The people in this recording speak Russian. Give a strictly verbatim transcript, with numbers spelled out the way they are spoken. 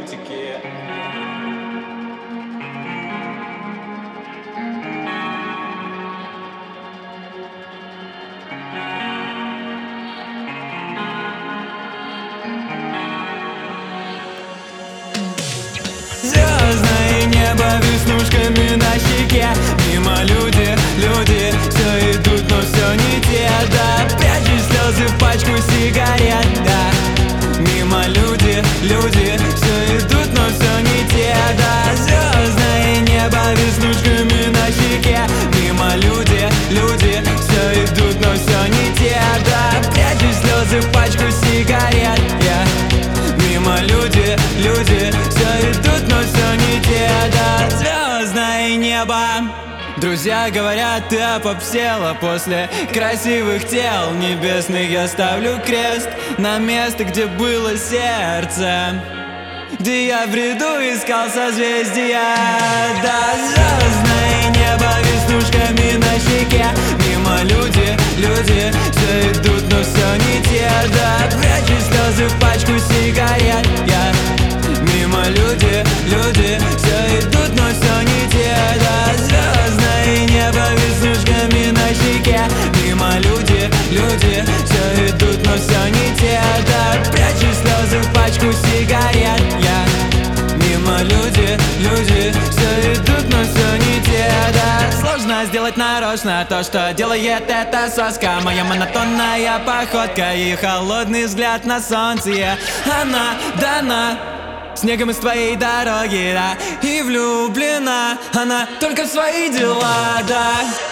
мультики. Звездное небо веснушками на щеке. Мимо люди, люди, все идут, но все не те, да. Прячу слезы в пачку сигарет, да. Мимо люди, люди, все идут, но все не те, да. Звездное небо веснушками на щеке. Мимо люди, люди, все идут, но все не те, да. Прячу слезы в пачку сигарет, я. Мимо люди, люди, все идут, но все не те, да. Звездное небо. Друзья говорят, ты опопсела. После красивых тел небесных я ставлю крест на место, где было сердце, где я в ряду искал созвездия. Да, звездное небо веснушками на щеке. Мимо люди, люди, все идут, но все не те, да. Прячу слезы в пачку сигарет, я. Мимо люди, люди, все идут, но все не те, да. Звездное небо веснушками на щеке. Мимо люди, люди, все идут, но все не те, да. Прячу слезы в пачку сигарет, я. Мимо люди, люди, все идут, но все не те, да. Сложно сделать нарочно то, что делает эта соска. Моя монотонная походка и холодный взгляд на солнце. Она дана снегом из твоей дороги, да. И влюблена она только в свои дела, да.